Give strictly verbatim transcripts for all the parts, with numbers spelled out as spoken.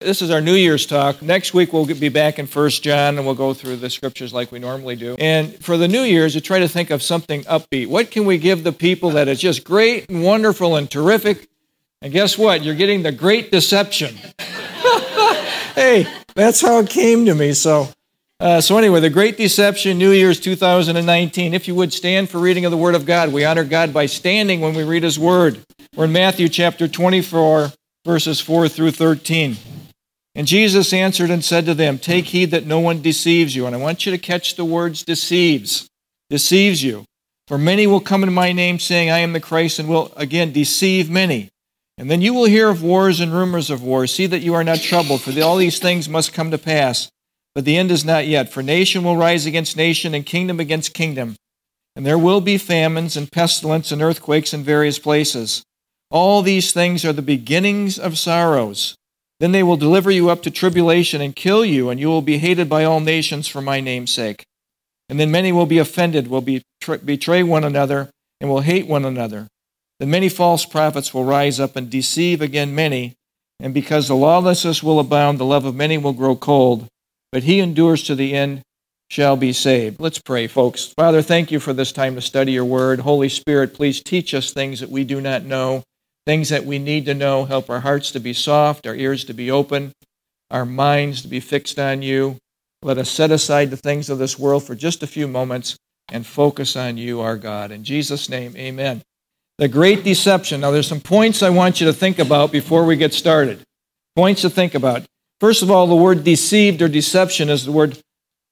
This is our New Year's talk. Next week we'll be back in First John and we'll go through the scriptures like we normally do. And for the New Year's, you try to think of something upbeat. What can we give the people that is just great and wonderful and terrific? And guess what? You're getting the Great Deception. Hey, that's how it came to me. So, uh, so anyway, the Great Deception, New Year's two thousand nineteen. If you would stand for reading of the Word of God. We honor God by standing when we read His Word. We're in Matthew chapter twenty-four, verses four through thirteen. And Jesus answered and said to them, "Take heed that no one deceives you." And I want you to catch the words deceives. Deceives you. "For many will come in my name, saying, 'I am the Christ,' and will again deceive many. And then you will hear of wars and rumors of wars. See that you are not troubled, for all these things must come to pass. But the end is not yet. For nation will rise against nation, and kingdom against kingdom. And there will be famines and pestilence and earthquakes in various places. All these things are the beginnings of sorrows. Then they will deliver you up to tribulation and kill you, and you will be hated by all nations for my name's sake. And then many will be offended, will betray one another, and will hate one another. Then many false prophets will rise up and deceive again many, and because the lawlessness will abound, the love of many will grow cold. But he endures to the end shall be saved." Let's pray, folks. Father, thank you for this time to study your word. Holy Spirit, please teach us things that we do not know. Things that we need to know. Help our hearts to be soft, our ears to be open, our minds to be fixed on you. Let us set aside the things of this world for just a few moments and focus on you, our God. In Jesus' name, amen. The Great Deception. Now, there's some points I want you to think about before we get started. Points to think about. First of all, the word deceived or deception is the word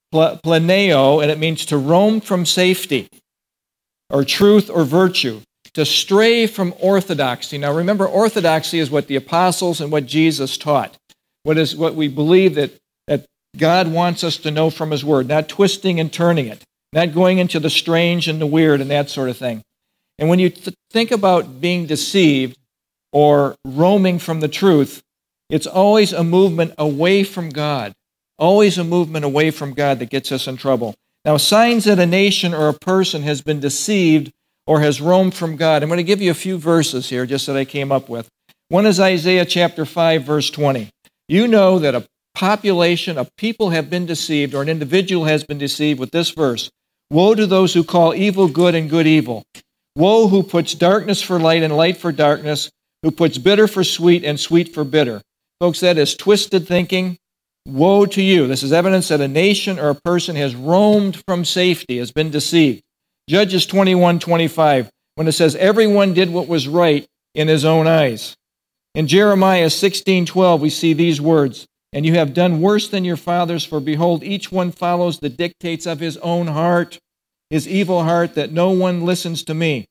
planeo, and it means to roam from safety or truth or virtue. To stray from orthodoxy. Now remember, orthodoxy is what the apostles and what Jesus taught. What is what we believe that, that God wants us to know from His Word, not twisting and turning it, not going into the strange and the weird and that sort of thing. And when you th- think about being deceived or roaming from the truth, it's always a movement away from God, always a movement away from God that gets us in trouble. Now, signs that a nation or a person has been deceived or has roamed from God. I'm going to give you a few verses here just that I came up with. One is Isaiah chapter five, verse twenty. You know that a population of people have been deceived, or an individual has been deceived with this verse. "Woe to those who call evil good and good evil. Woe who puts darkness for light and light for darkness, who puts bitter for sweet and sweet for bitter." Folks, that is twisted thinking. Woe to you. This is evidence that a nation or a person has roamed from safety, has been deceived. Judges twenty-one twenty-five, when it says, "Everyone did what was right in his own eyes." In Jeremiah sixteen twelve, we see these words, "And you have done worse than your fathers, for behold, each one follows the dictates of his own heart, his evil heart, that no one listens to me."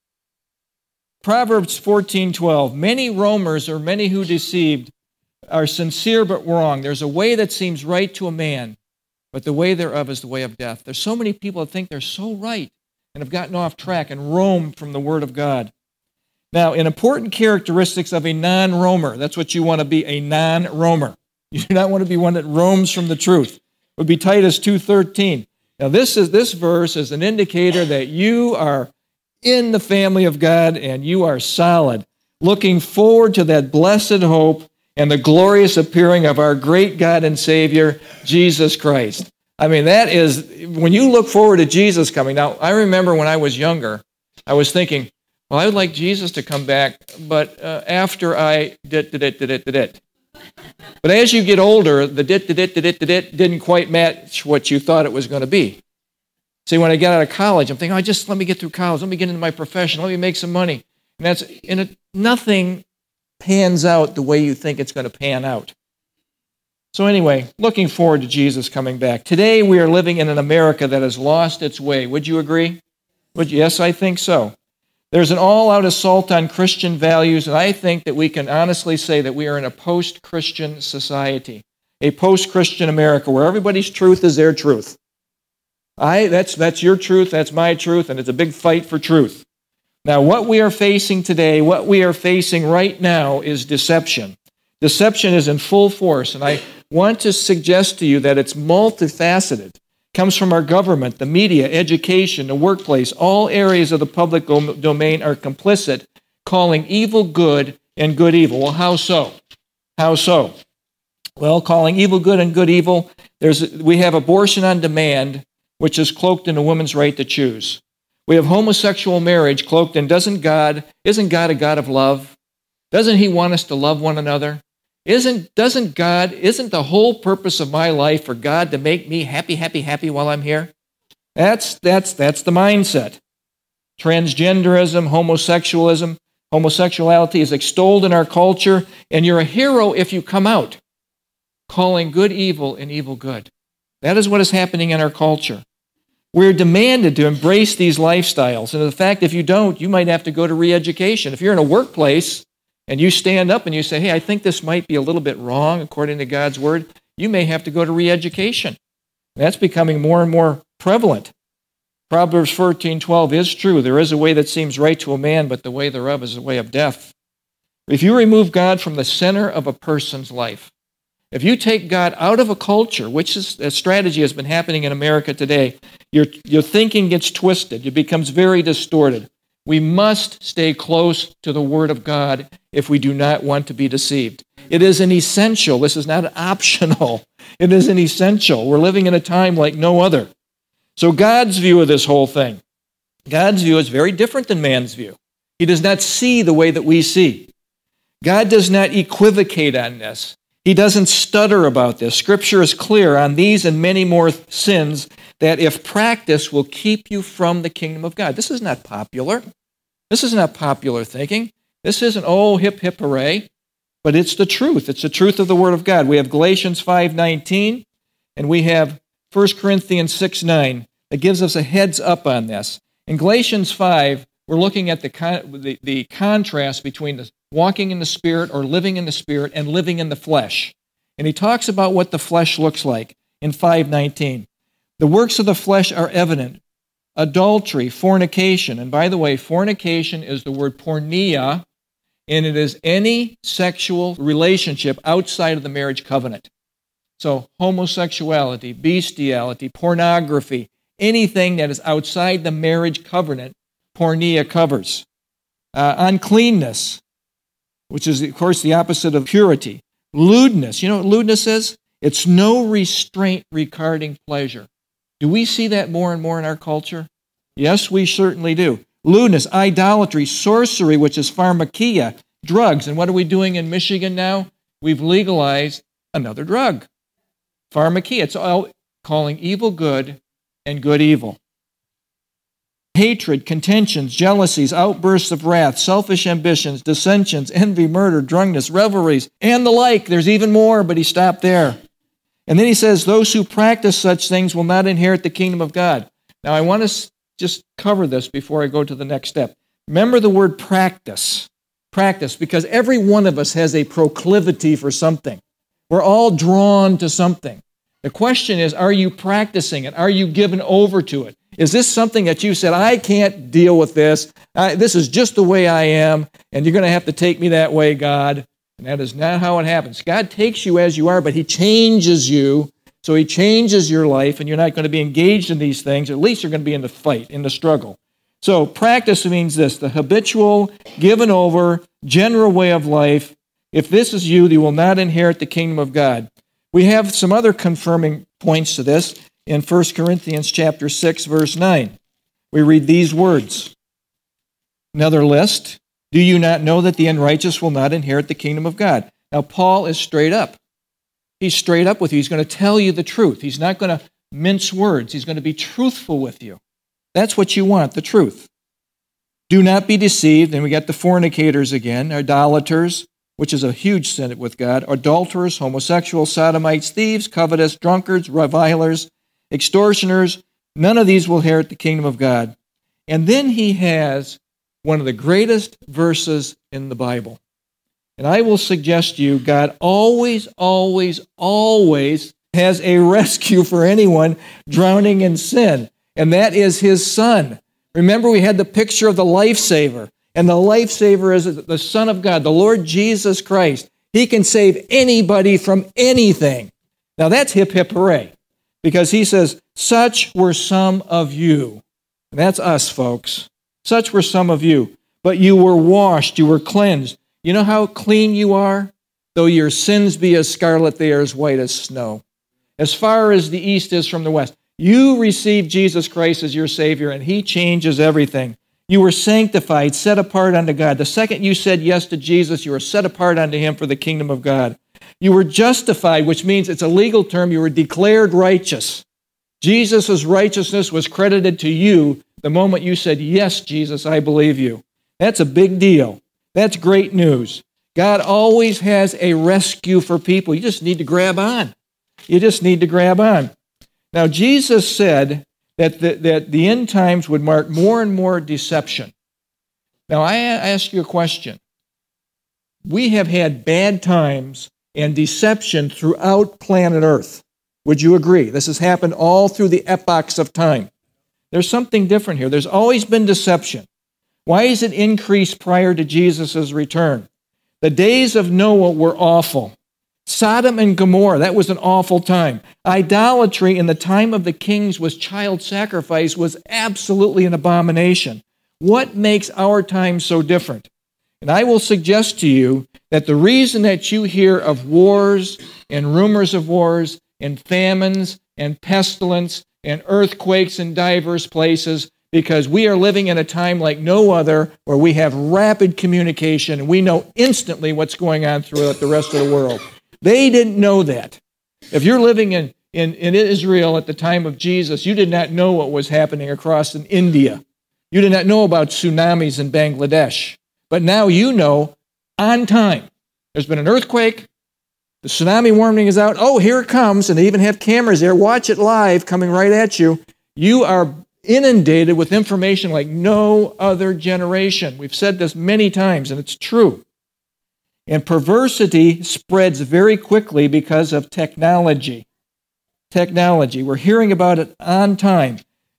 Proverbs fourteen twelve, "Many roamers, or many who deceived, are sincere but wrong. There's a way that seems right to a man, but the way thereof is the way of death." There's so many people that think they're so right and have gotten off track and roamed from the Word of God. Now, an important characteristics of a non-roamer, that's what you want to be, a non-roamer. You do not want to be one that roams from the truth. It would be Titus two thirteen. Now, this is this verse is an indicator that you are in the family of God and you are solid, looking forward to that blessed hope and the glorious appearing of our great God and Savior, Jesus Christ. I mean, that is, when you look forward to Jesus coming. Now, I remember when I was younger, I was thinking, well, I would like Jesus to come back, but uh, after I did, did it, did it, did it. But as you get older, the dit, did it, did it, did it didn't quite match what you thought it was going to be. See, when I got out of college, I'm thinking, oh, just let me get through college, let me get into my profession, let me make some money. And that's, and it, nothing pans out the way you think it's going to pan out. So anyway, looking forward to Jesus coming back. Today we are living in an America that has lost its way. Would you agree? Would you? Yes, I think so. There's an all-out assault on Christian values, and I think that we can honestly say that we are in a post-Christian society, a post-Christian America where everybody's truth is their truth. I that's that's your truth, that's my truth, and it's a big fight for truth. Now, what we are facing today, what we are facing right now is deception. Deception is in full force, and I want to suggest to you that it's multifaceted. It comes from our government, the media, education, the workplace. All areas of the public domain are complicit, calling evil good and good evil. Well, how so? How so? Well, calling evil good and good evil. There's, we have abortion on demand, which is cloaked in a woman's right to choose. We have homosexual marriage cloaked in, doesn't God, isn't God a God of love? Doesn't he want us to love one another? Isn't, doesn't God, isn't the whole purpose of my life for God to make me happy, happy, happy while I'm here? That's, that's, that's the mindset. Transgenderism, homosexualism, homosexuality is extolled in our culture, and you're a hero if you come out, calling good evil and evil good. That is what is happening in our culture. We're demanded to embrace these lifestyles, and the fact if you don't, you might have to go to re-education. If you're in a workplace and you stand up and you say, hey, I think this might be a little bit wrong according to God's word, you may have to go to re-education. That's becoming more and more prevalent. Proverbs fourteen twelve is true. There is a way that seems right to a man, but the way thereof is a way of death. If you remove God from the center of a person's life, if you take God out of a culture, which is a strategy has been happening in America today, your, your thinking gets twisted. It becomes very distorted. We must stay close to the Word of God if we do not want to be deceived. It is an essential. This is not optional. It is an essential. We're living in a time like no other. So God's view of this whole thing, God's view is very different than man's view. He does not see the way that we see. God does not equivocate on this. He doesn't stutter about this. Scripture is clear on these and many more sins that if practiced will keep you from the kingdom of God. This is not popular. This is not popular thinking. This isn't, oh, hip, hip, hooray. But it's the truth. It's the truth of the Word of God. We have Galatians five nineteen, and we have First Corinthians six nine that gives us a heads up on this. In Galatians five, we're looking at the, con- the, the contrast between the walking in the Spirit or living in the Spirit and living in the flesh. And he talks about what the flesh looks like in five nineteen. The works of the flesh are evident. Adultery, fornication. And by the way, fornication is the word porneia, and it is any sexual relationship outside of the marriage covenant. So homosexuality, bestiality, pornography, anything that is outside the marriage covenant, porneia covers. Uh, uncleanness, which is, of course, the opposite of purity. Lewdness. You know what lewdness is? It's no restraint regarding pleasure. Do we see that more and more in our culture? Yes, we certainly do. Lewdness, idolatry, sorcery, which is pharmakia, drugs. And what are we doing in Michigan now? We've legalized another drug. Pharmakia. It's all calling evil good and good evil. Hatred, contentions, jealousies, outbursts of wrath, selfish ambitions, dissensions, envy, murder, drunkenness, revelries, and the like. There's even more, but he stopped there. And then he says, those who practice such things will not inherit the kingdom of God. Now, I want to just cover this before I go to the next step. Remember the word practice. Practice, because every one of us has a proclivity for something. We're all drawn to something. The question is, are you practicing it? Are you given over to it? Is this something that you said, I can't deal with this. I, this is just the way I am, and you're going to have to take me that way, God. And that is not how it happens. God takes you as you are, but he changes you. So he changes your life, and you're not going to be engaged in these things. At least you're going to be in the fight, in the struggle. So practice means this, the habitual, given over, general way of life. If this is you, you will not inherit the kingdom of God. We have some other confirming points to this in First Corinthians chapter six, verse nine. We read these words. Another list. Do you not know that the unrighteous will not inherit the kingdom of God? Now, Paul is straight up. He's straight up with you. He's going to tell you the truth. He's not going to mince words. He's going to be truthful with you. That's what you want, the truth. Do not be deceived. And we got the fornicators again, idolaters, which is a huge sin with God, adulterers, homosexuals, sodomites, thieves, covetous, drunkards, revilers, extortioners. None of these will inherit the kingdom of God. And then he has one of the greatest verses in the Bible. And I will suggest to you, God always, always, always has a rescue for anyone drowning in sin. And that is his Son. Remember, we had the picture of the lifesaver. And the lifesaver is the Son of God, the Lord Jesus Christ. He can save anybody from anything. Now that's hip, hip, hooray. Because he says, such were some of you. And that's us, folks. Such were some of you. But you were washed, you were cleansed. You know how clean you are? Though your sins be as scarlet, they are as white as snow. As far as the east is from the west. You received Jesus Christ as your Savior, and He changes everything. You were sanctified, set apart unto God. The second you said yes to Jesus, you were set apart unto Him for the kingdom of God. You were justified, which means it's a legal term. You were declared righteous. Jesus' righteousness was credited to you the moment you said, yes, Jesus, I believe you. That's a big deal. That's great news. God always has a rescue for people. You just need to grab on. You just need to grab on. Now, Jesus said that the, that the end times would mark more and more deception. Now, I ask you a question. We have had bad times and deception throughout planet Earth. Would you agree? This has happened all through the epochs of time. There's something different here. There's always been deception. Why is it increased prior to Jesus' return? The days of Noah were awful. Sodom and Gomorrah, that was an awful time. Idolatry in the time of the kings was child sacrifice was absolutely an abomination. What makes our time so different? And I will suggest to you that the reason that you hear of wars and rumors of wars and famines and pestilence and earthquakes in diverse places, because we are living in a time like no other where we have rapid communication and we know instantly what's going on throughout the rest of the world. They didn't know that. If you're living in, in, in Israel at the time of Jesus, you did not know what was happening across in India. You did not know about tsunamis in Bangladesh. But now you know on time. There's been an earthquake. The tsunami warning is out. Oh, here it comes. And they even have cameras there. Watch it live coming right at you. You are inundated with information like no other generation. We've said this many times, and it's true. And perversity spreads very quickly because of technology. Technology. We're hearing about it on time.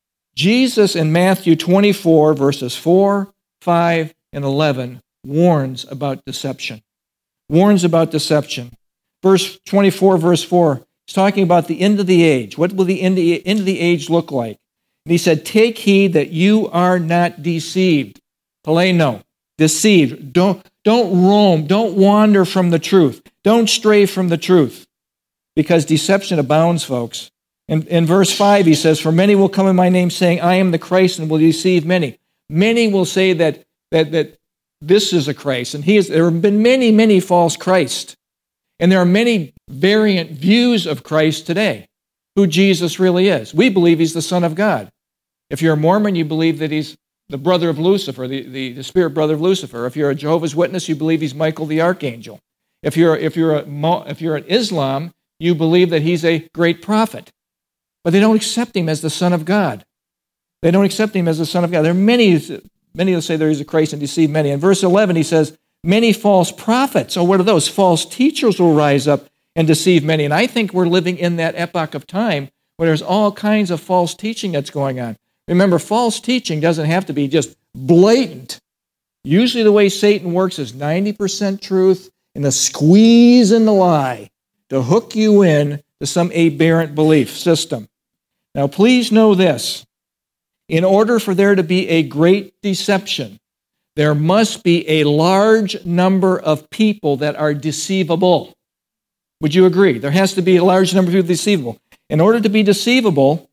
Jesus in Matthew twenty-four, verses four, five, and eleven, warns about deception. Warns about deception. Verse twenty-four, verse four, he's talking about the end of the age. What will the end of the age look like? And he said, take heed that you are not deceived. Paleno, deceived. Don't, don't roam. Don't wander from the truth. Don't stray from the truth. Because deception abounds, folks. In, in verse five, he says, for many will come in my name saying, I am the Christ, and will deceive many. Many will say that, that, that this is a Christ. And he is, there have been many, many false Christs. And there are many variant views of Christ today, who Jesus really is. We believe he's the Son of God. If you're a Mormon, you believe that he's the brother of Lucifer, the, the, the spirit brother of Lucifer. If you're a Jehovah's Witness, you believe he's Michael the Archangel. If you're, if you're, a, if you're an Islam, you believe that he's a great prophet. But they don't accept him as the Son of God. They don't accept him as the Son of God. There are many, many who say there is a Christ and deceive many. In verse eleven, he says, many false prophets. Oh, what are those? False teachers will rise up and deceive many. And I think we're living in that epoch of time where there's all kinds of false teaching that's going on. Remember, false teaching doesn't have to be just blatant. Usually the way Satan works is ninety percent truth and a squeeze in the lie to hook you in to some aberrant belief system. Now, please know this. In order for there to be a great deception, there must be a large number of people that are deceivable. Would you agree? There has to be a large number of people deceivable. In order to be deceivable,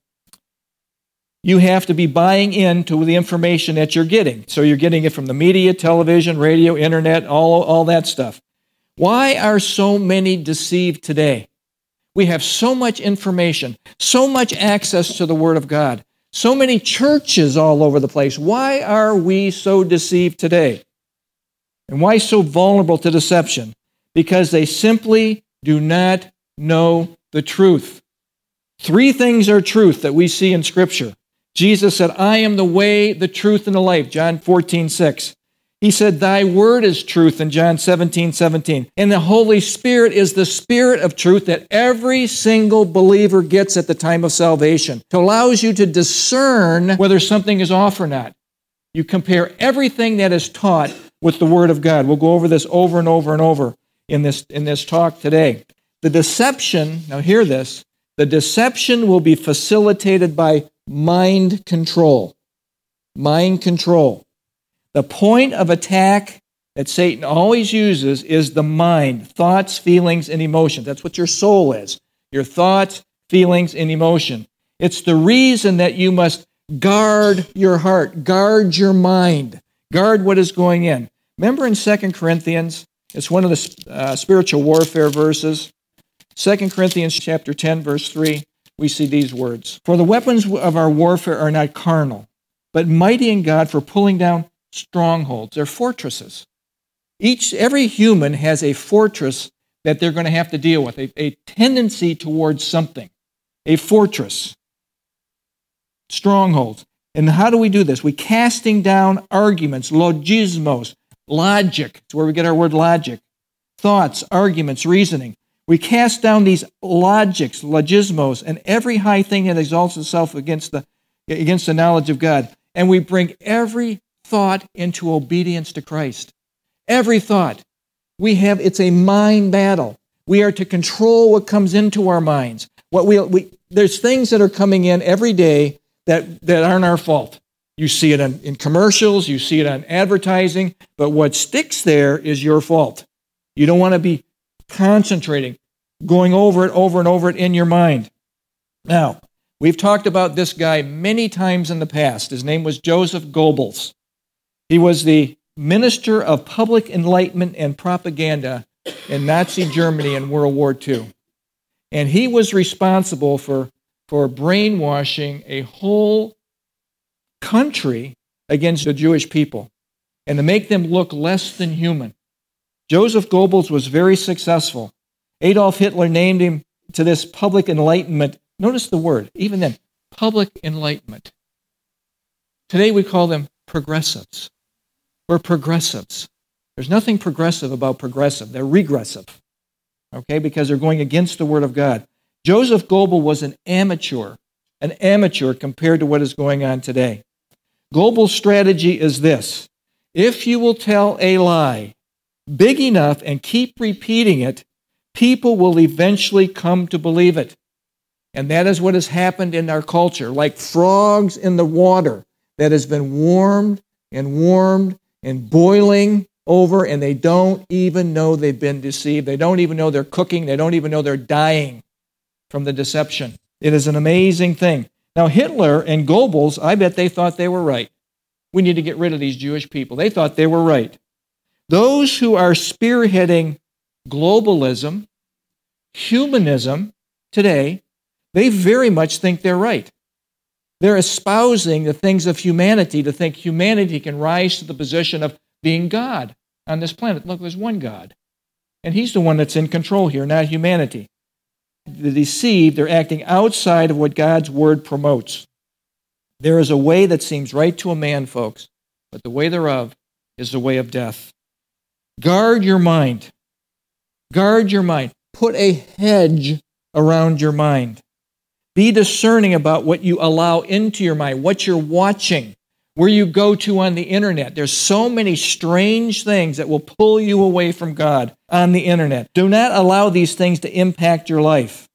you have to be buying into the information that you're getting. So you're getting it from the media, television, radio, internet, all, all that stuff. Why are so many deceived today? We have so much information, so much access to the Word of God, so many churches all over the place. Why are we so deceived today? And why so vulnerable to deception? Because they simply do not know the truth. Three things are truth that we see in Scripture. Jesus said, I am the way, the truth, and the life, John fourteen six. He said, thy word is truth in John seventeen seventeen. And the Holy Spirit is the Spirit of truth that every single believer gets at the time of salvation. It allows you to discern whether something is off or not. You compare everything that is taught with the Word of God. We'll go over this over and over and over in this, in this talk today. The deception, now hear this, the deception will be facilitated by mind control. Mind control. The point of attack that Satan always uses is the mind, thoughts, feelings, and emotions. That's what your soul is, your thoughts, feelings, and emotion. It's the reason that you must guard your heart, guard your mind, guard what is going in. Remember in Second Corinthians, it's one of the uh, spiritual warfare verses. Second Corinthians chapter ten, verse three, we see these words. For the weapons of our warfare are not carnal, but mighty in God for pulling down strongholds. They're fortresses. Each, every human has a fortress that they're going to have to deal with, a, a tendency towards something, a fortress, strongholds. And how do we do this? We casting down arguments, logismos, logic. It's where we get our word logic. Thoughts, arguments, reasoning. We cast down these logics, logismos, and every high thing that exalts itself against the, against the knowledge of God. And we bring every thought into obedience to Christ. Every thought. We have, it's a mind battle. We are to control what comes into our minds. What we, we there's things that are coming in every day that, that aren't our fault. You see it in, in commercials, you see it on advertising, but what sticks there is your fault. You don't want to be concentrating, going over it, over and over it in your mind. Now, we've talked about this guy many times in the past. His name was Joseph Goebbels. He was the minister of public enlightenment and propaganda in Nazi Germany in World War Two. And he was responsible for, for brainwashing a whole country against the Jewish people and to make them look less than human. Joseph Goebbels was very successful. Adolf Hitler named him to this public enlightenment. Notice the word, even then, public enlightenment. Today we call them progressives. We're progressives. There's nothing progressive about progressive. They're regressive, okay, because they're going against the Word of God. Joseph Goebbels was an amateur, an amateur compared to what is going on today. Goebbels' strategy is this. If you will tell a lie big enough and keep repeating it, people will eventually come to believe it. And that is what has happened in our culture, like frogs in the water that has been warmed and warmed and boiling over, and they don't even know they've been deceived. They don't even know they're cooking. They don't even know they're dying from the deception. It is an amazing thing. Now, Hitler and Goebbels, I bet they thought they were right. We need to get rid of these Jewish people. They thought they were right. Those who are spearheading globalism, humanism today, they very much think they're right. They're espousing the things of humanity to think humanity can rise to the position of being God on this planet. Look, there's one God. And he's the one that's in control here, not humanity. The deceived, they're acting outside of what God's word promotes. There is a way that seems right to a man, folks, but the way thereof is the way of death. Guard your mind. Guard your mind. Put a hedge around your mind. Be discerning about what you allow into your mind, what you're watching, where you go to on the internet. There's so many strange things that will pull you away from God on the internet. Do not allow these things to impact your life.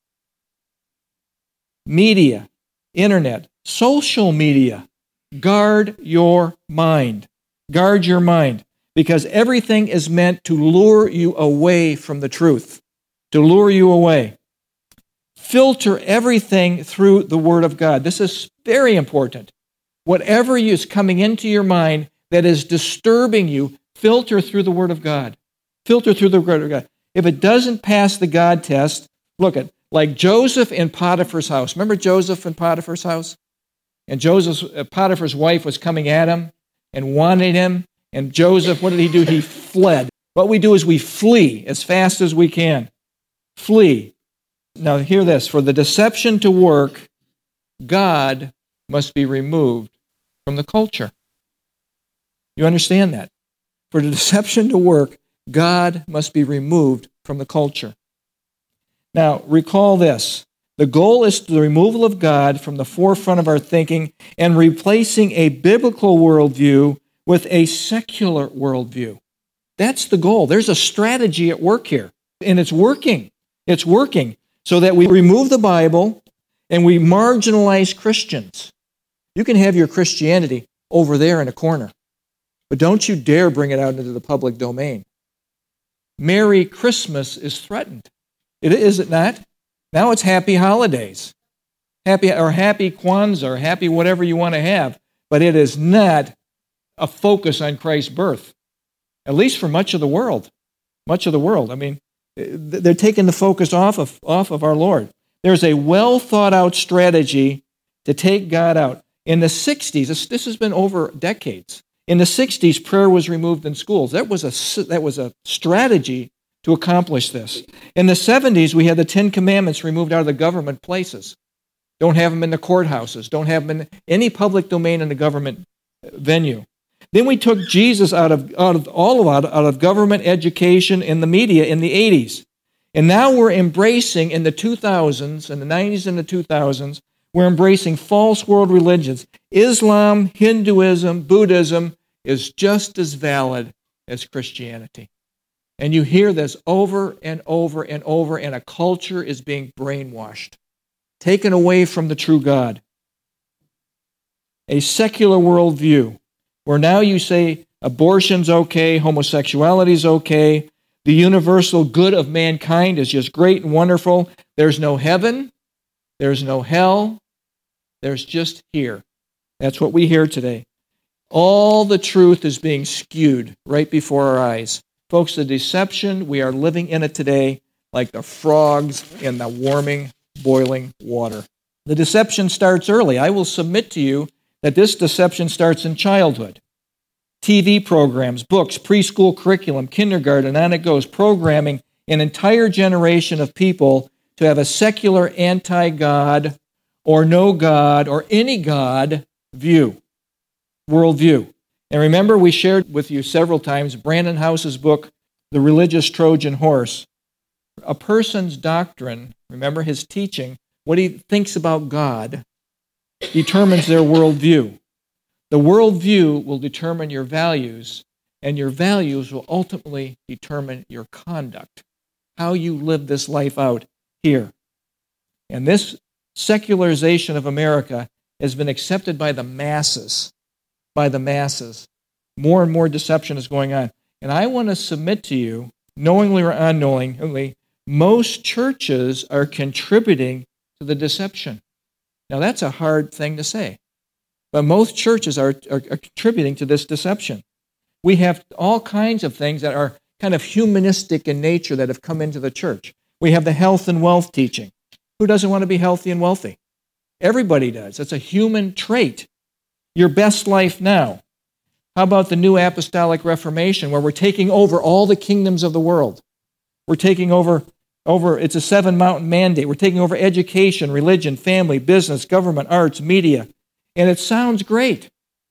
Media, internet, social media. Guard your mind. Guard your mind, because everything is meant to lure you away from the truth, to lure you away. Filter everything through the Word of God. This is very important. Whatever is coming into your mind that is disturbing you, filter through the Word of God. Filter through the Word of God. If it doesn't pass the God test, look at, like Joseph in Potiphar's house. Remember Joseph in Potiphar's house? And Joseph's, uh, Potiphar's wife was coming at him and wanted him. And Joseph, what did he do? He fled. What we do is we flee as fast as we can. Flee. Now hear this. For the deception to work, God must be removed from the culture. You understand that? For the deception to work, God must be removed from the culture. Now, recall this. The goal is the removal of God from the forefront of our thinking and replacing a biblical worldview with a secular worldview. That's the goal. There's a strategy at work here, and it's working. It's working so that we remove the Bible and we marginalize Christians. You can have your Christianity over there in a corner, but don't you dare bring it out into the public domain. Merry Christmas is threatened. It, is it not? Now it's happy holidays. Happy or happy Kwanzaa or happy whatever you want to have, but it is not a focus on Christ's birth, at least for much of the world. Much of the world. I mean, they're taking the focus off of, off of our Lord. There's a well-thought-out strategy to take God out. In the sixties, this, this has been over decades. In the sixties, prayer was removed in schools. That was a, that was a strategy to accomplish this. In the seventies, we had the Ten Commandments removed out of the government places. Don't have them in the courthouses. Don't have them in any public domain in the government venue. Then we took Jesus out of, out of all of, out of government, education, and the media in the eighties. And now we're embracing in the two thousands, in the nineties and the two thousands, we're embracing false world religions. Islam, Hinduism, Buddhism is just as valid as Christianity. And you hear this over and over and over, and a culture is being brainwashed, taken away from the true God. A secular worldview, where now you say abortion's okay, homosexuality's okay, the universal good of mankind is just great and wonderful. There's no heaven, there's no hell, there's just here. That's what we hear today. All the truth is being skewed right before our eyes. Folks, the deception, we are living in it today like the frogs in the warming, boiling water. The deception starts early. I will submit to you that this deception starts in childhood. T V programs, books, preschool curriculum, kindergarten, on it goes, programming an entire generation of people to have a secular anti-God or no God or any God view, worldview. And remember, we shared with you several times Brandon House's book, The Religious Trojan Horse. A person's doctrine, remember his teaching, what he thinks about God, determines their worldview. The worldview will determine your values, and your values will ultimately determine your conduct, how you live this life out here. And this secularization of America has been accepted by the masses, by the masses. More and more deception is going on. And I want to submit to you, knowingly or unknowingly, most churches are contributing to the deception. Now, that's a hard thing to say. But most churches are, are, are contributing to this deception. We have all kinds of things that are kind of humanistic in nature that have come into the church. We have the health and wealth teaching. Who doesn't want to be healthy and wealthy? Everybody does. It's a human trait. Your best life now. How about the New Apostolic Reformation, where we're taking over all the kingdoms of the world? We're taking over, over it's a seven-mountain mandate. We're taking over education, religion, family, business, government, arts, media. And it sounds great.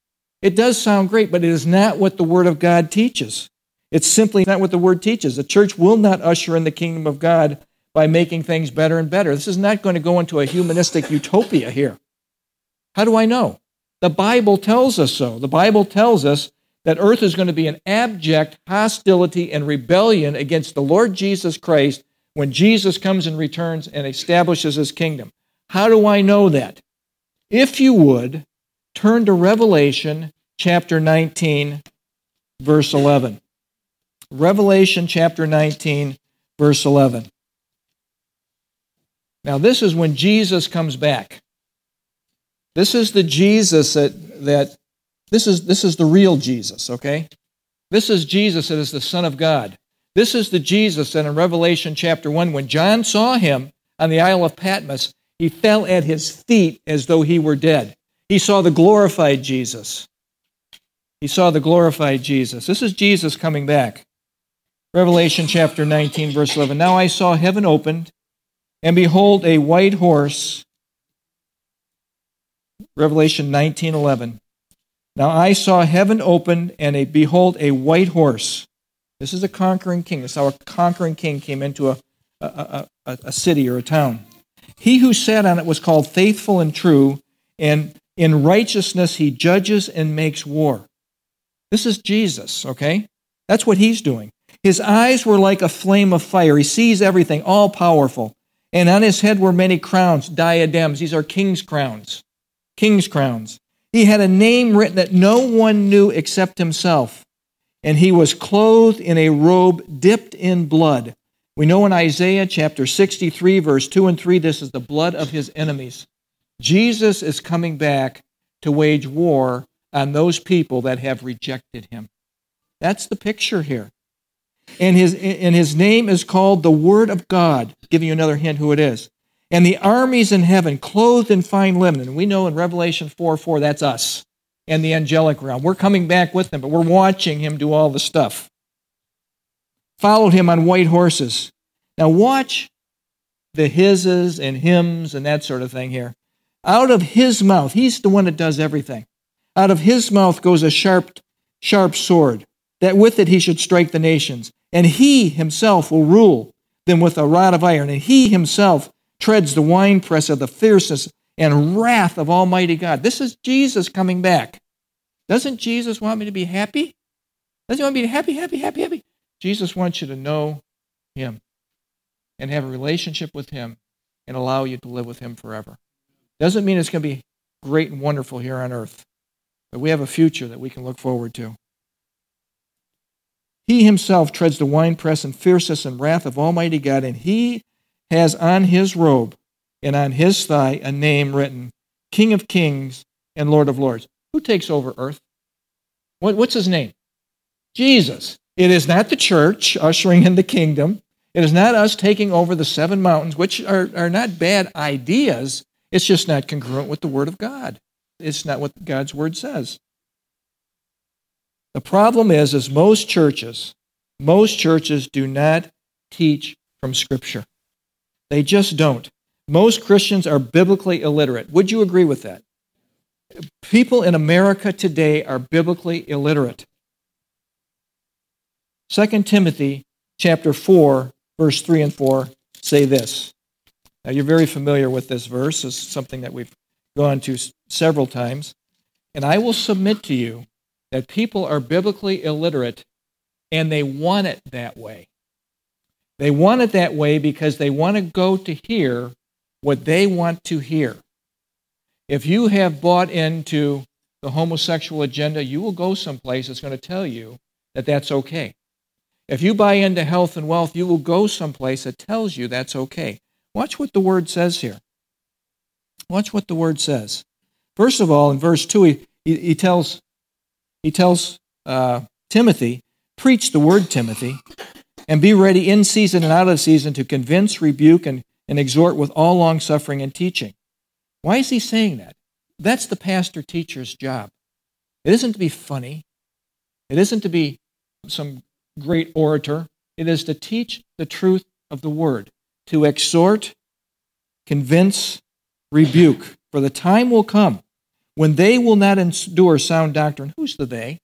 It does sound great, but it is not what the Word of God teaches. It's simply not what the Word teaches. The church will not usher in the kingdom of God by making things better and better. This is not going to go into a humanistic utopia here. How do I know? The Bible tells us so. The Bible tells us that earth is going to be in abject hostility and rebellion against the Lord Jesus Christ when Jesus comes and returns and establishes his kingdom. How do I know that? If you would, turn to Revelation chapter nineteen, verse eleven. Revelation chapter nineteen, verse eleven. Now, this is when Jesus comes back. This is the Jesus that, that this is, this is the real Jesus, okay? This is Jesus that is the Son of God. This is the Jesus that in Revelation chapter one, when John saw him on the Isle of Patmos, he fell at his feet as though he were dead. He saw the glorified Jesus. He saw the glorified Jesus. This is Jesus coming back. Revelation chapter nineteen, verse eleven. Now I saw heaven opened, and behold, a white horse. Revelation nineteen, eleven. Now I saw heaven opened, and a, behold, a white horse. This is a conquering king. This is how a conquering king came into a, a, a, a city or a town. He who sat on it was called Faithful and True, and in righteousness he judges and makes war. This is Jesus, okay? That's what he's doing. His eyes were like a flame of fire. He sees everything, all-powerful. And on his head were many crowns, diadems. These are king's crowns. King's crowns. He had a name written that no one knew except himself. And he was clothed in a robe dipped in blood. We know in Isaiah chapter sixty-three, verse two and three, this is the blood of his enemies. Jesus is coming back to wage war on those people that have rejected him. That's the picture here. And his, and his name is called the Word of God, giving you another hint who it is. And the armies in heaven, clothed in fine linen. And we know in Revelation four four, that's us and the angelic realm. We're coming back with him, but we're watching him do all the stuff. Followed him on white horses. Now watch the hises and hymns and that sort of thing here. Out of his mouth, he's the one that does everything. Out of his mouth goes a sharp, sharp sword, that with it he should strike the nations. And he himself will rule them with a rod of iron. And he himself treads the winepress of the fierceness and wrath of Almighty God. This is Jesus coming back. Doesn't Jesus want me to be happy? Doesn't he want me to be happy, happy, happy, happy? Jesus wants you to know him and have a relationship with him and allow you to live with him forever. Doesn't mean it's going to be great and wonderful here on earth, but we have a future that we can look forward to. He himself treads the winepress and fierceness and wrath of Almighty God, and he has on his robe and on his thigh a name written, King of Kings and Lord of Lords. Who takes over earth? What, what's his name? Jesus. It is not the church ushering in the kingdom. It is not us taking over the seven mountains, which are, are not bad ideas. It's just not congruent with the Word of God. It's not what God's Word says. The problem is, is most churches, most churches do not teach from Scripture. They just don't. Most Christians are biblically illiterate. Would you agree with that? People in America today are biblically illiterate. Second Timothy chapter four, verse three and four say this. Now you're very familiar with this verse. It's something that we've gone to several times. And I will submit to you that people are biblically illiterate and they want it that way. They want it that way because they want to go to hear what they want to hear. If you have bought into the homosexual agenda, you will go someplace that's going to tell you that that's okay. If you buy into health and wealth, you will go someplace that tells you that's okay. Watch what the Word says here. Watch what the Word says. First of all, in verse two, he, he, he tells, he tells uh, Timothy, preach the Word, Timothy, and be ready in season and out of season to convince, rebuke, and, and exhort with all long-suffering and teaching. Why is he saying that? That's the pastor-teacher's job. It isn't to be funny. It isn't to be some great orator. It is to teach the truth of the Word, to exhort, convince, rebuke. For the time will come when they will not endure sound doctrine. Who's the they?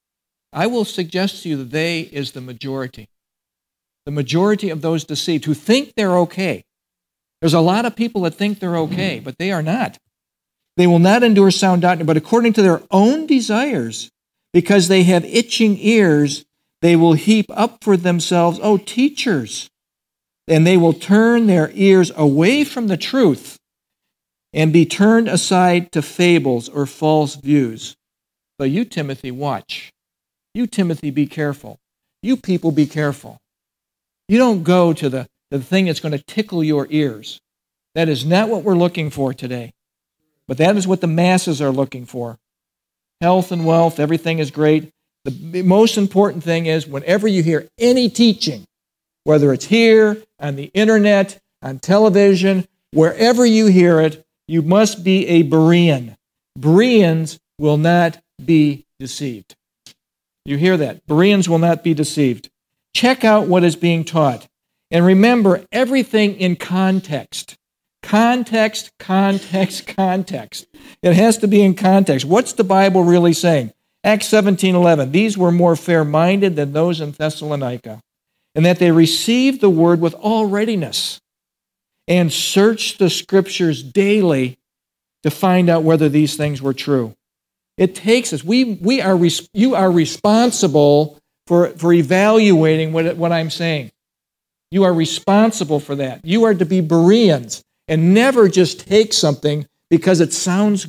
I will suggest to you that they is the majority. The majority of those deceived who think they're okay. There's a lot of people that think they're okay, but they are not. They will not endure sound doctrine, but according to their own desires, because they have itching ears, they will heap up for themselves, oh, teachers, and they will turn their ears away from the truth and be turned aside to fables or false views. But you, Timothy, watch. You, Timothy, be careful. You people, be careful. You don't go to the, the thing that's going to tickle your ears. That is not what we're looking for today. But that is what the masses are looking for. Health and wealth, everything is great. The most important thing is whenever you hear any teaching, whether it's here, on the internet, on television, wherever you hear it, you must be a Berean. Bereans will not be deceived. You hear that? Bereans will not be deceived. Check out what is being taught. And remember, everything in context. Context, context, context. It has to be in context. What's the Bible really saying? Acts seventeen eleven, these were more fair-minded than those in Thessalonica, and that they received the word with all readiness and searched the Scriptures daily to find out whether these things were true. It takes us, we, we are, you are responsible for, for evaluating what, what I'm saying. You are responsible for that. You are to be Bereans and never just take something because it sounds good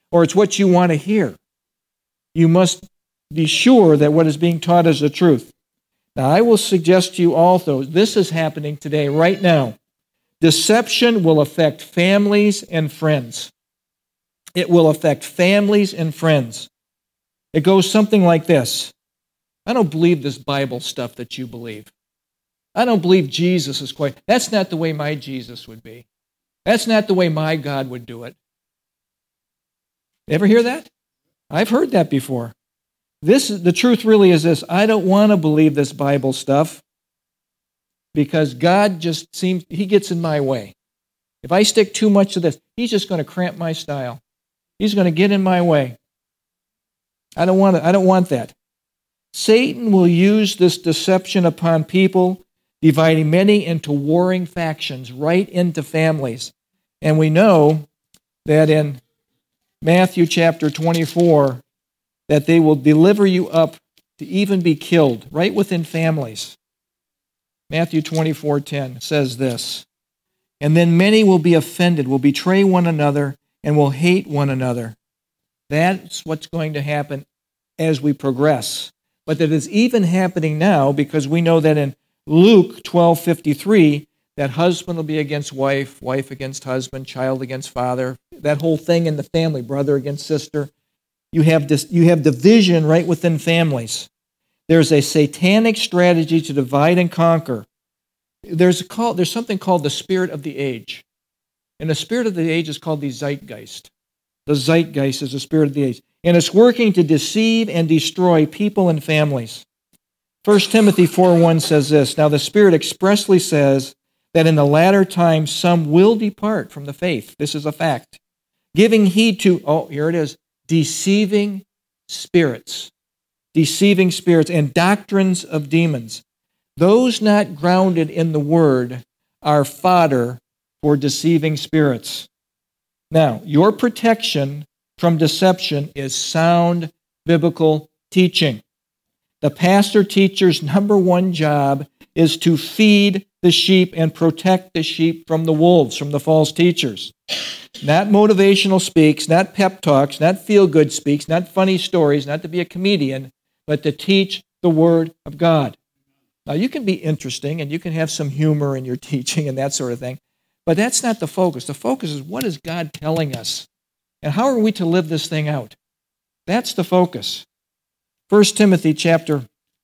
or it's what you want to hear. You must be sure that what is being taught is the truth. Now, I will suggest to you also, this is happening today, right now. Deception will affect families and friends. It will affect families and friends. It goes something like this. I don't believe this Bible stuff that you believe. I don't believe Jesus is quite... That's not the way my Jesus would be. That's not the way my God would do it. Ever hear that? I've heard that before. This, the truth really is this. I don't want to believe this Bible stuff because God just seems... He gets in my way. If I stick too much to this, He's just going to cramp my style. He's going to get in my way. I don't want to, I don't want that. Satan will use this deception upon people, dividing many into warring factions, right into families. And we know that in Matthew chapter twenty-four, that they will deliver you up to even be killed, right within families. Matthew twenty-four ten says this, "And then many will be offended, will betray one another, and will hate one another." That's what's going to happen as we progress. But that is even happening now because we know that in Luke twelve fifty-three, that husband will be against wife, wife against husband, child against father, that whole thing in the family, brother against sister. You have this, you have division right within families. There's a satanic strategy to divide and conquer. There's, a call, there's something called the spirit of the age. And the spirit of the age is called the zeitgeist. The zeitgeist is the spirit of the age. And it's working to deceive and destroy people and families. First Timothy four one says this, "Now the Spirit expressly says that in the latter times some will depart from the faith." This is a fact. "Giving heed to," oh, here it is, "deceiving spirits." Deceiving spirits and doctrines of demons. Those not grounded in the Word are fodder for deceiving spirits. Now, your protection from deception is sound biblical teaching. The pastor teacher's number one job is to feed the sheep and protect the sheep from the wolves, from the false teachers. Not motivational speaks, not pep talks, not feel-good speaks, not funny stories, not to be a comedian, but to teach the Word of God. Now, you can be interesting and you can have some humor in your teaching and that sort of thing, but that's not the focus. The focus is, what is God telling us? And how are we to live this thing out? That's the focus. First Timothy chapter,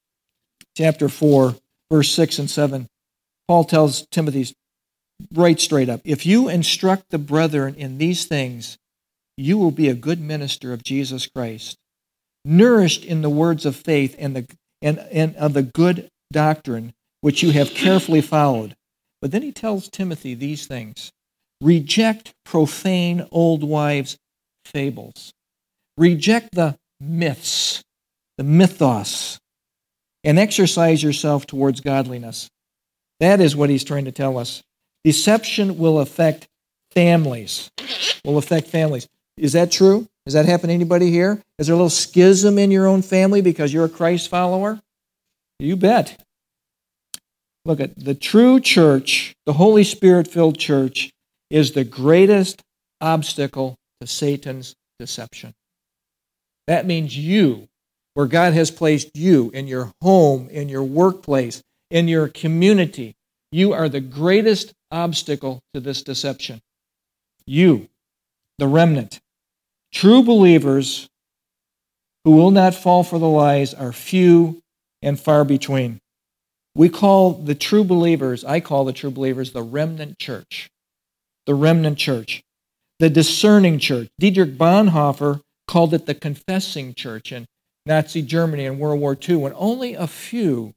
chapter four, verse six and seven, Paul tells Timothy right straight up, "If you instruct the brethren in these things, you will be a good minister of Jesus Christ, nourished in the words of faith and, the, and, and of the good doctrine which you have carefully followed." But then he tells Timothy these things. "Reject profane old wives' fables. Reject the myths, the mythos, and exercise yourself towards godliness." That is what he's trying to tell us. Deception will affect families. Will affect families. Is that true? Does that happen to anybody here? Is there a little schism in your own family because you're a Christ follower? You bet. Look at the true church, the Holy Spirit-filled church, is the greatest obstacle to Satan's deception. That means you, where God has placed you in your home, in your workplace, in your community, you are the greatest obstacle to this deception. You, the remnant. True believers who will not fall for the lies are few and far between. We call the true believers, I call the true believers the remnant church. The remnant church. The discerning church. Dietrich Bonhoeffer called it the confessing church in Nazi Germany in World War Two, when only a few,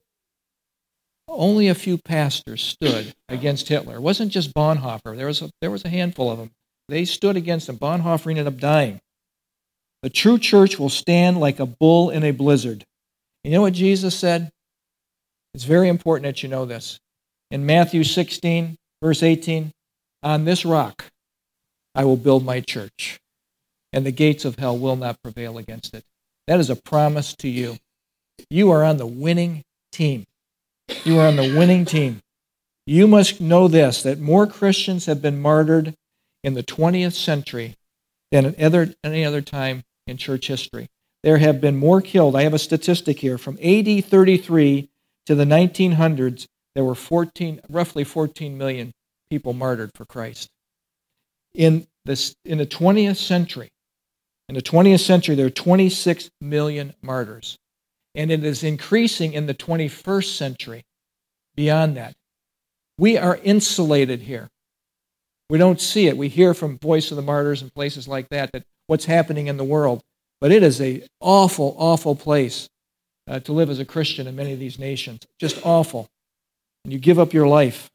only a few pastors stood against Hitler. It wasn't just Bonhoeffer. There was a, there was a handful of them. They stood against him. Bonhoeffer ended up dying. The true church will stand like a bull in a blizzard. You know what Jesus said? It's very important that you know this. In Matthew sixteen, verse eighteen, "On this rock I will build my church, and the gates of hell will not prevail against it." That is a promise to you. You are on the winning team. You are on the winning team. You must know this, that more Christians have been martyred in the twentieth century than at other, any other time in church history. There have been more killed. I have a statistic here. From A D thirty-three to the nineteen hundreds, there were fourteen, roughly fourteen million people martyred for Christ. In, this, in the twentieth century, in the twentieth century, there are twenty-six million martyrs. And it is increasing in the twenty-first century beyond that. We are insulated here. We don't see it. We hear from Voice of the Martyrs and places like that, that what's happening in the world. But it is an awful, awful place uh, to live as a Christian in many of these nations. Just awful. And you give up your life.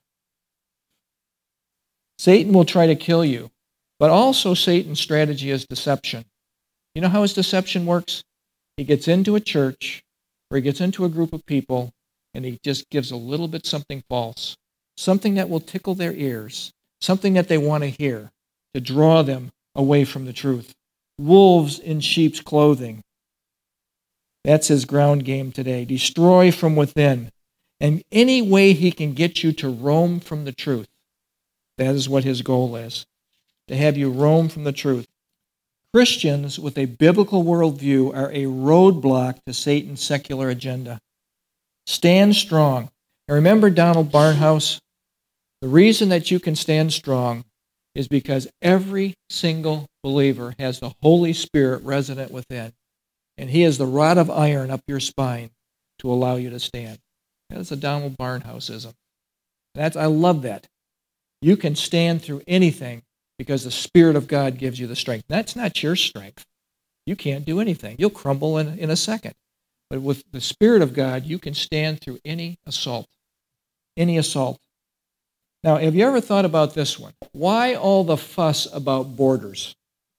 Satan will try to kill you. But also Satan's strategy is deception. You know how his deception works? He gets into a church, or he gets into a group of people, and he just gives a little bit something false. Something that will tickle their ears. Something that they want to hear, to draw them away from the truth. Wolves in sheep's clothing. That's his ground game today. Destroy from within. And any way he can get you to roam from the truth, that is what his goal is. To have you roam from the truth. Christians with a biblical worldview are a roadblock to Satan's secular agenda. Stand strong. And remember Donald Barnhouse? The reason that you can stand strong is because every single believer has the Holy Spirit resident within. And he is the rod of iron up your spine to allow you to stand. That's a Donald Barnhouseism. That's, I love that. You can stand through anything because the Spirit of God gives you the strength. That's not your strength. You can't do anything. You'll crumble in, in a second. But with the Spirit of God, you can stand through any assault. Any assault. Now, have you ever thought about this one? Why all the fuss about borders?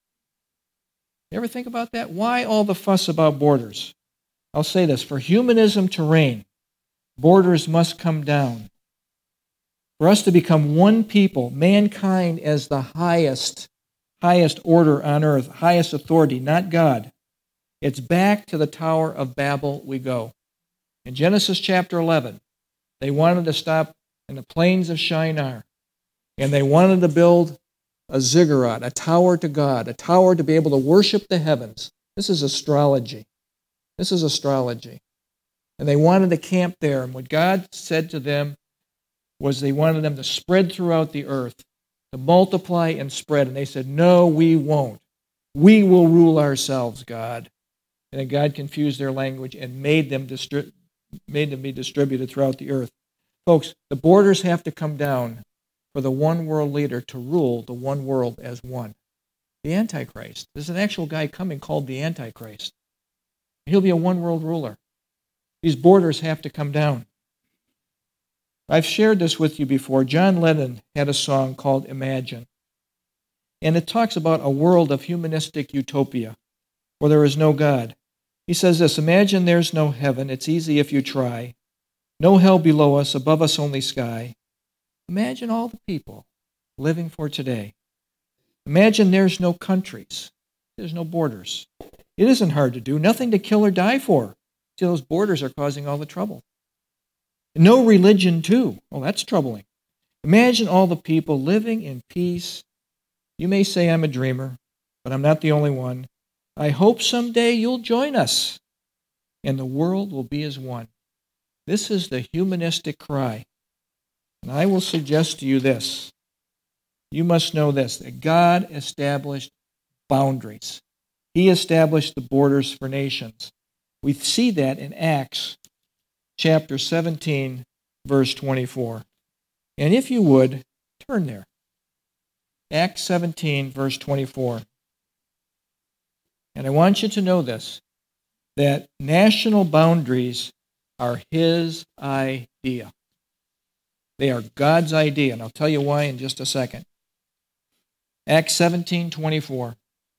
You ever think about that? Why all the fuss about borders? I'll say this. For humanism to reign, borders must come down. For us to become one people, mankind as the highest, highest order on earth, highest authority, not God. It's back to the Tower of Babel we go. In Genesis chapter eleven, they wanted to stop in the plains of Shinar, and they wanted to build a ziggurat, a tower to God, a tower to be able to worship the heavens. This is astrology. This is astrology. And they wanted to camp there, and what God said to them was they wanted them to spread throughout the earth, to multiply and spread. And they said, no, we won't. We will rule ourselves, God. And then God confused their language and made them, distri- made them be distributed throughout the earth. Folks, the borders have to come down for the one world leader to rule the one world as one. The Antichrist. There's an actual guy coming called the Antichrist. He'll be a one world ruler. These borders have to come down. I've shared this with you before. John Lennon had a song called Imagine. And it talks about a world of humanistic utopia where there is no God. He says this, imagine there's no heaven. It's easy if you try. No hell below us, above us only sky. Imagine all the people living for today. Imagine there's no countries. There's no borders. It isn't hard to do. Nothing to kill or die for. See, those borders are causing all the trouble. No religion, too. Well, that's troubling. Imagine all the people living in peace. You may say I'm a dreamer, but I'm not the only one. I hope someday you'll join us, and the world will be as one. This is the humanistic cry. And I will suggest to you this. You must know this, that God established boundaries. He established the borders for nations. We see that in Acts chapter seventeen, verse twenty-four. And if you would, turn there. Acts seventeen, verse twenty-four. And I want you to know this, that national boundaries are his idea. They are God's idea, and I'll tell you why in just a second. Acts seventeen, twenty-four.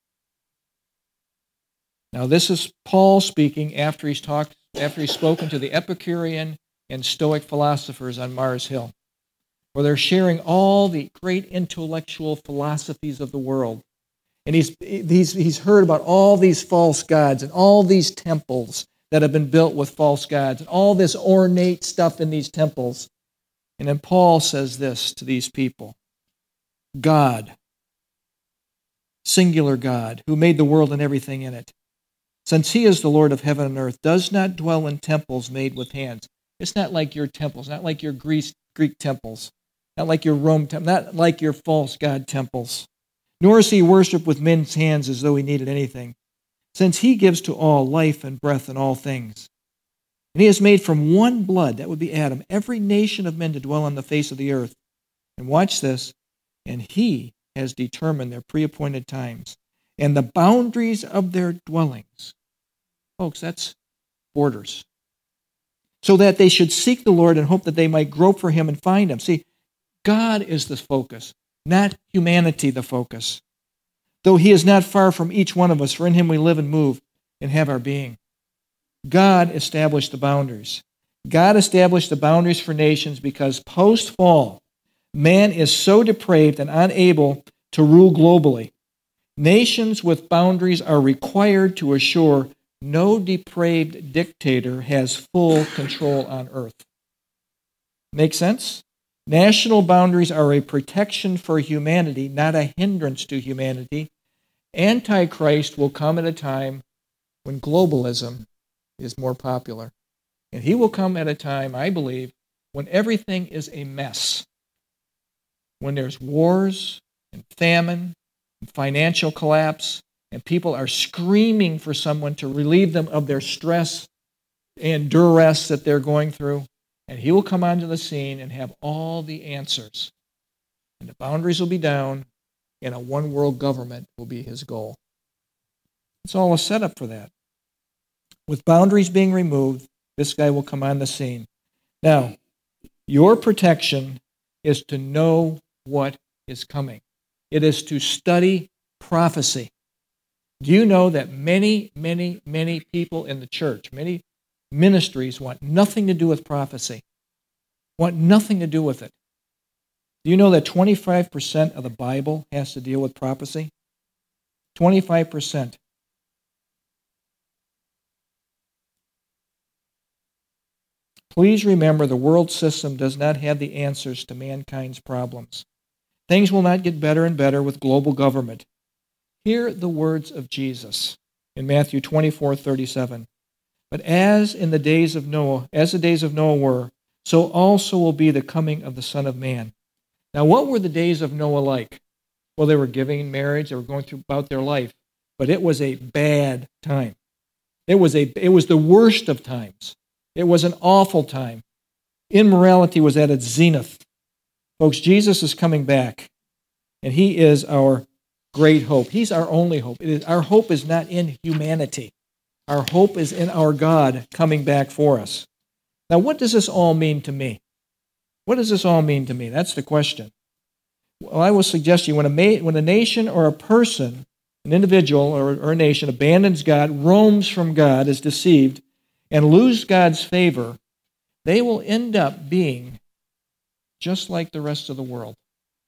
Now this is Paul speaking after he's talked, after he's spoken to the Epicurean and Stoic philosophers on Mars Hill, where they're sharing all the great intellectual philosophies of the world. And he's, he's, he's heard about all these false gods and all these temples that have been built with false gods and all this ornate stuff in these temples. And then Paul says this to these people. God, singular God, who made the world and everything in it, since he is the Lord of heaven and earth, does not dwell in temples made with hands. It's not like your temples, not like your Greece, Greek temples, not like your Rome temples, not like your false god temples. Nor is he worshipped with men's hands as though he needed anything, since he gives to all life and breath and all things. And he has made from one blood, that would be Adam, every nation of men to dwell on the face of the earth. And watch this, and he has determined their pre-appointed times and the boundaries of their dwellings. Folks, that's borders. So that they should seek the Lord and hope that they might grope for him and find him. See, God is the focus, not humanity the focus. Though he is not far from each one of us, for in him we live and move and have our being. God established the boundaries. God established the boundaries for nations because post-fall, man is so depraved and unable to rule globally. Nations with boundaries are required to assure no depraved dictator has full control on earth. Make sense? National boundaries are a protection for humanity, not a hindrance to humanity. Antichrist will come at a time when globalism is more popular. And he will come at a time, I believe, when everything is a mess. When there's wars and famine and financial collapse, and people are screaming for someone to relieve them of their stress and duress that they're going through. And he will come onto the scene and have all the answers. And the boundaries will be down, and a one-world government will be his goal. It's all a setup for that. With boundaries being removed, this guy will come on the scene. Now, your protection is to know what is coming. It is to study prophecy. Do you know that many, many, many people in the church, many ministries want nothing to do with prophecy, want nothing to do with it? Do you know that twenty-five percent of the Bible has to deal with prophecy? twenty-five percent. Please remember the world system does not have the answers to mankind's problems. Things will not get better and better with global government. Hear the words of Jesus in Matthew twenty-four thirty-seven. But as in the days of Noah, as the days of Noah were, so also will be the coming of the Son of Man. Now, what were the days of Noah like? Well, they were giving in marriage, they were going through about their life, but it was a bad time. It was a it was the worst of times. It was an awful time. Immorality was at its zenith. Folks, Jesus is coming back, and he is our great hope. He's our only hope. It is, our hope is not in humanity. Our hope is in our God coming back for us. Now, what does this all mean to me? What does this all mean to me? That's the question. Well, I will suggest to you, when a, ma- when a nation or a person, an individual or, or a nation abandons God, roams from God, is deceived, and lose God's favor, they will end up being just like the rest of the world.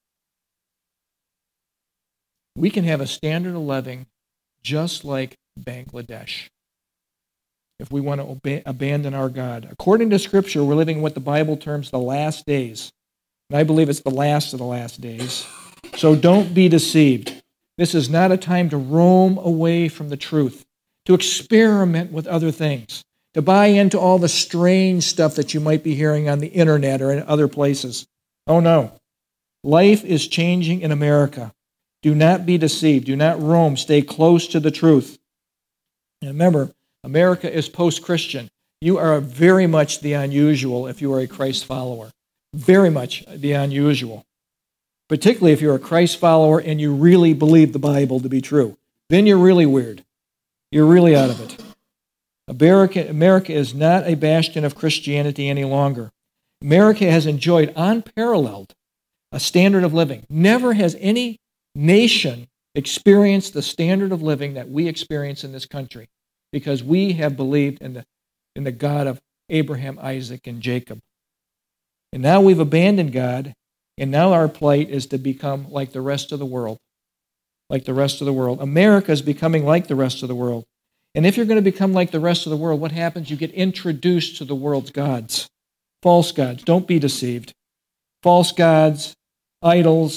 We can have a standard of living just like Bangladesh if we want to obey, abandon our God. According to Scripture, we're living what the Bible terms the last days. And I believe it's the last of the last days. So don't be deceived. This is not a time to roam away from the truth, to experiment with other things, to buy into all the strange stuff that you might be hearing on the internet or in other places. Oh no. Life is changing in America. Do not be deceived. Do not roam. Stay close to the truth. And remember, America is post-Christian. You are very much the unusual if you are a Christ follower. Very much the unusual. Particularly if you're a Christ follower and you really believe the Bible to be true. Then you're really weird. You're really out of it. America, America is not a bastion of Christianity any longer. America has enjoyed unparalleled a standard of living. Never has any nation experienced the standard of living that we experience in this country because we have believed in the, in the God of Abraham, Isaac, and Jacob. And now we've abandoned God, and now our plight is to become like the rest of the world. Like the rest of the world. America is becoming like the rest of the world. And if you're going to become like the rest of the world, what happens? You get introduced to the world's gods. False gods. Don't be deceived. False gods, idols,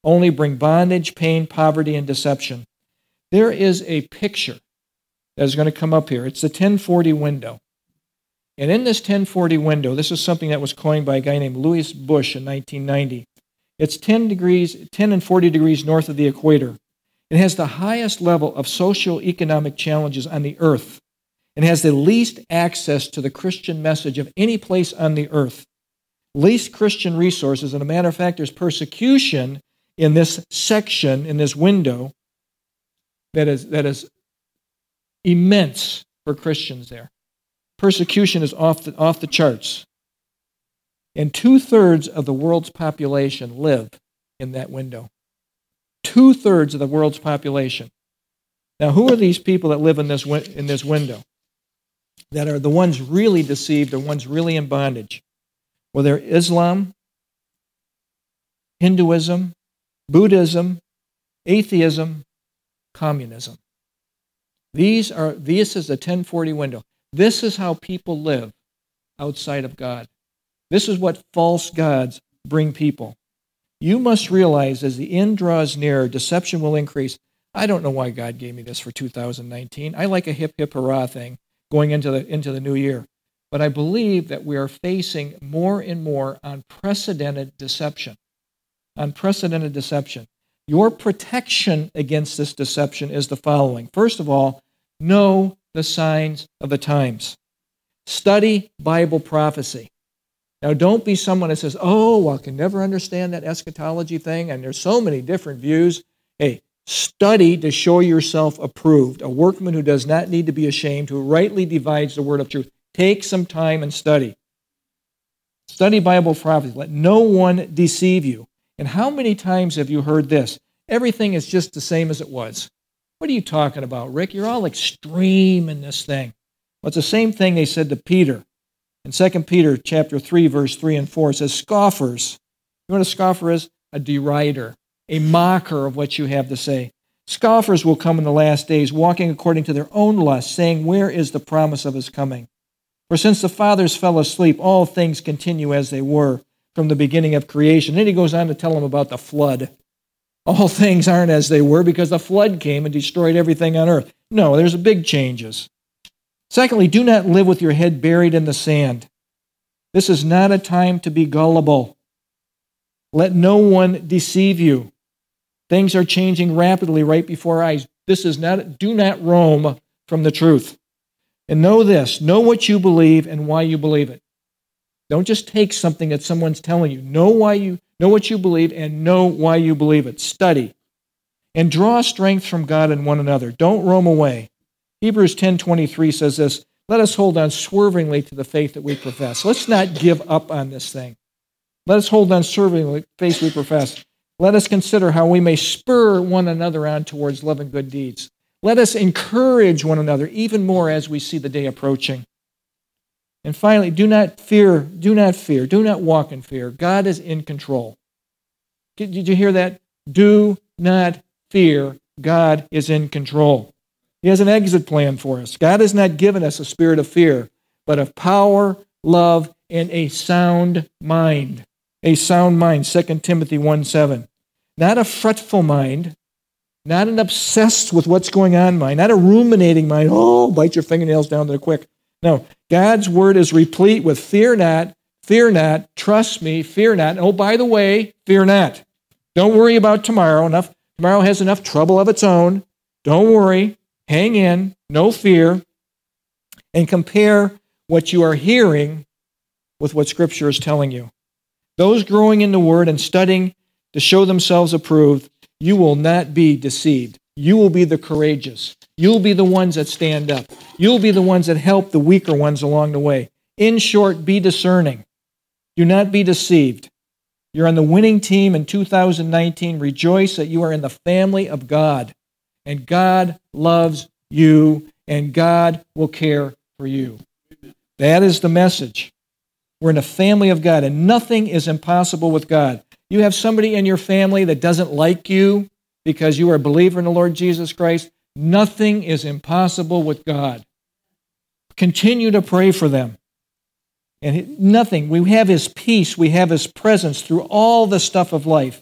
only bring bondage, pain, poverty, and deception. There is a picture that is going to come up here. It's the ten forty window. And in this ten forty window, this is something that was coined by a guy named Louis Bush in nineteen ninety. It's ten degrees, ten and forty degrees north of the equator. It has the highest level of socio-economic challenges on the earth and has the least access to the Christian message of any place on the earth. Least Christian resources. And a matter of fact, there's persecution in this section, in this window, that is, that is immense for Christians there. Persecution is off the, off the charts. And two-thirds of the world's population live in that window. Two-thirds of the world's population. Now, who are these people that live in this, in this window? That are the ones really deceived, the ones really in bondage? Well, they're Islam, Hinduism, Buddhism, atheism, communism. These are, this is the ten forty window. This is how people live outside of God. This is what false gods bring people. You must realize as the end draws near, deception will increase. I don't know why God gave me this for two thousand nineteen. I like a hip, hip, hurrah thing going into the, into the new year. But I believe that we are facing more and more unprecedented deception. Unprecedented deception. Your protection against this deception is the following. First of all, know the signs of the times. Study Bible prophecy. Now, don't be someone that says, oh, well, I can never understand that eschatology thing, and there's so many different views. Hey, study to show yourself approved, a workman who does not need to be ashamed, who rightly divides the word of truth. Take some time and study. Study Bible prophecy. Let no one deceive you. And how many times have you heard this? Everything is just the same as it was. What are you talking about, Rick? You're all extreme in this thing. Well, it's the same thing they said to Peter. In Second Peter chapter three, verse three and four, it says, scoffers. You know what a scoffer is? A derider, a mocker of what you have to say. Scoffers will come in the last days, walking according to their own lusts, saying, where is the promise of his coming? For since the fathers fell asleep, all things continue as they were from the beginning of creation. Then he goes on to tell them about the flood. All things aren't as they were because the flood came and destroyed everything on earth. No, there's big changes. Secondly, do not live with your head buried in the sand. This is not a time to be gullible. Let no one deceive you. Things are changing rapidly right before our eyes. This is not, do not roam from the truth. And know this, know what you believe and why you believe it. Don't just take something that someone's telling you. Know why you know what you believe and know why you believe it. Study. And draw strength from God and one another. Don't roam away. Hebrews ten twenty-three says this, let us hold on swervingly to the faith that we profess. Let's not give up on this thing. Let us hold on swervingly to the faith we profess. Let us consider how we may spur one another on towards love and good deeds. Let us encourage one another even more as we see the day approaching. And finally, do not fear, do not fear, do not walk in fear. God is in control. Did you hear that? Do not fear. God is in control. He has an exit plan for us. God has not given us a spirit of fear, but of power, love, and a sound mind. A sound mind, Second Timothy one seven. Not a fretful mind, not an obsessed with what's going on mind, not a ruminating mind, oh, bite your fingernails down there quick. No, God's word is replete with fear not, fear not, trust me, fear not. Oh, by the way, fear not. Don't worry about tomorrow. Enough. Tomorrow has enough trouble of its own. Don't worry. Hang in. No fear. And compare what you are hearing with what Scripture is telling you. Those growing in the Word and studying to show themselves approved, you will not be deceived. You will be the courageous. You'll be the ones that stand up. You'll be the ones that help the weaker ones along the way. In short, be discerning. Do not be deceived. You're on the winning team in two thousand nineteen. Rejoice that you are in the family of God. And God loves you, and God will care for you. That is the message. We're in a family of God, and nothing is impossible with God. You have somebody in your family that doesn't like you because you are a believer in the Lord Jesus Christ. Nothing is impossible with God. Continue to pray for them. And nothing. We have His peace. We have His presence through all the stuff of life.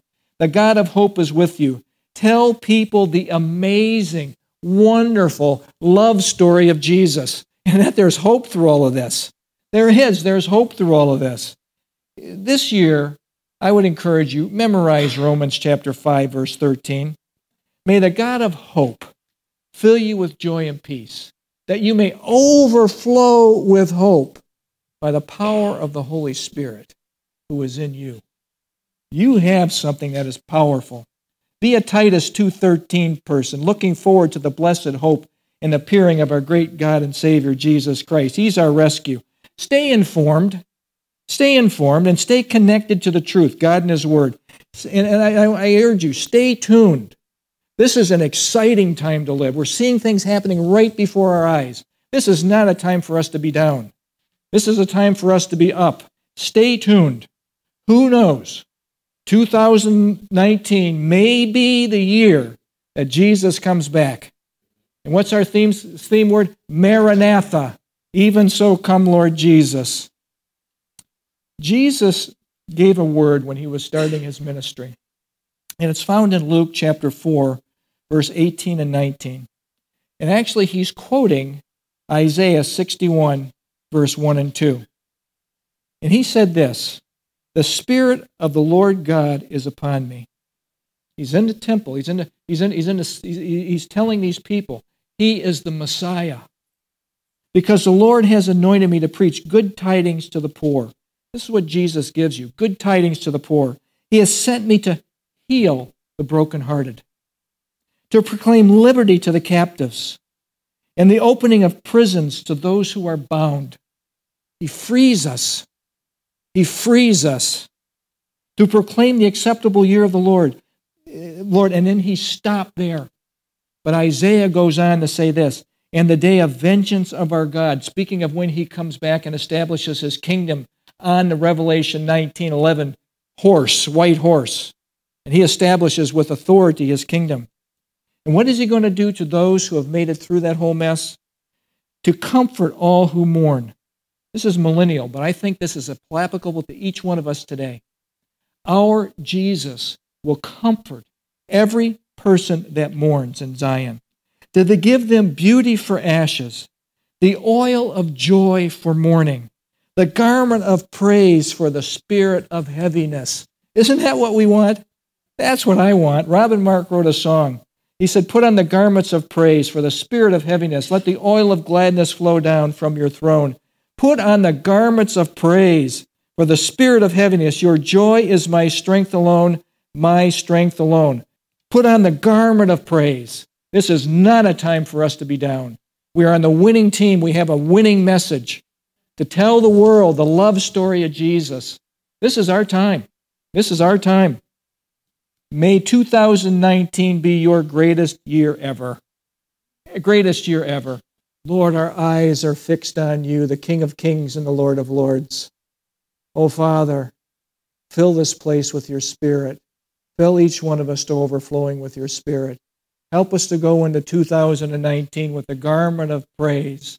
The God of hope is with you. Tell people the amazing, wonderful love story of Jesus, and that there's hope through all of this. There is. There's hope through all of this. This year, I would encourage you, memorize Romans chapter five, verse thirteen. May the God of hope fill you with joy and peace, that you may overflow with hope by the power of the Holy Spirit who is in you. You have something that is powerful. Be a Titus two thirteen person, looking forward to the blessed hope and appearing of our great God and Savior, Jesus Christ. He's our rescue. Stay informed. Stay informed and stay connected to the truth, God and His Word. And, and I, I urge you, stay tuned. This is an exciting time to live. We're seeing things happening right before our eyes. This is not a time for us to be down. This is a time for us to be up. Stay tuned. Who knows? two thousand nineteen may be the year that Jesus comes back. And what's our theme, theme word? Maranatha. Even so, come, Lord Jesus. Jesus gave a word when He was starting His ministry. And it's found in Luke chapter four, verse eighteen and nineteen. And actually, He's quoting Isaiah sixty-one, verse one and two. And He said this, "The Spirit of the Lord God is upon me." He's in the temple. He's in the, he's in, he's in the, he's telling these people, He is the Messiah. Because the Lord has anointed me to preach good tidings to the poor. This is what Jesus gives you, good tidings to the poor. He has sent me to heal the brokenhearted, to proclaim liberty to the captives, and the opening of prisons to those who are bound. He frees us. He frees us to proclaim the acceptable year of the Lord. Lord, and then He stopped there. But Isaiah goes on to say this, "And the day of vengeance of our God," speaking of when He comes back and establishes His kingdom on the Revelation nineteen eleven horse, white horse. And He establishes with authority His kingdom. And what is He going to do to those who have made it through that whole mess? To comfort all who mourn. This is millennial, but I think this is applicable to each one of us today. Our Jesus will comfort every person that mourns in Zion. To give them beauty for ashes, the oil of joy for mourning, the garment of praise for the spirit of heaviness. Isn't that what we want? That's what I want. Robin Mark wrote a song. He said, "Put on the garments of praise for the spirit of heaviness. Let the oil of gladness flow down from your throne. Put on the garments of praise for the spirit of heaviness. Your joy is my strength alone, my strength alone." Put on the garment of praise. This is not a time for us to be down. We are on the winning team. We have a winning message to tell the world the love story of Jesus. This is our time. This is our time. May two thousand nineteen be your greatest year ever. Greatest year ever. Lord, our eyes are fixed on You, the King of Kings and the Lord of Lords. Oh, Father, fill this place with Your Spirit. Fill each one of us to overflowing with Your Spirit. Help us to go into two thousand nineteen with the garment of praise.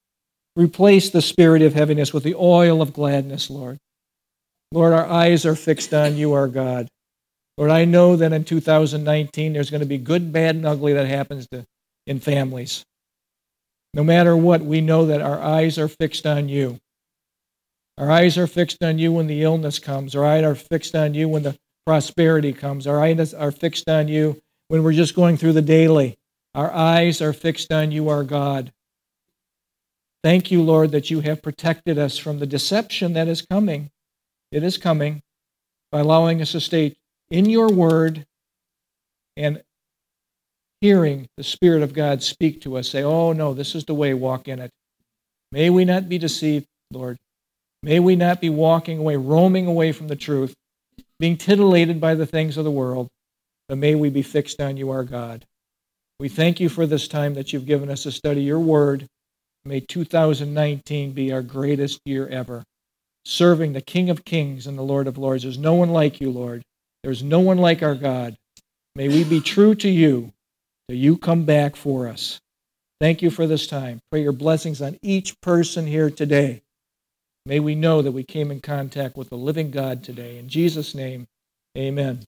Replace the spirit of heaviness with the oil of gladness, Lord. Lord, our eyes are fixed on You, our God. Lord, I know that in two thousand nineteen there's going to be good, bad, and ugly that happens to, in families. No matter what, we know that our eyes are fixed on You. Our eyes are fixed on You when the illness comes. Our eyes are fixed on You when the prosperity comes. Our eyes are fixed on You when we're just going through the daily. Our eyes are fixed on You, our God. Thank You, Lord, that You have protected us from the deception that is coming. It is coming by allowing us to stay in Your Word and hearing the Spirit of God speak to us. Say, oh, no, this is the way, walk in it. May we not be deceived, Lord. May we not be walking away, roaming away from the truth, being titillated by the things of the world, but may we be fixed on You, our God. We thank You for this time that You've given us to study Your Word. May two thousand nineteen be our greatest year ever, serving the King of Kings and the Lord of Lords. There's no one like You, Lord. There's no one like our God. May we be true to You till You come back for us. Thank You for this time. Pray Your blessings on each person here today. May we know that we came in contact with the living God today. In Jesus' name, amen.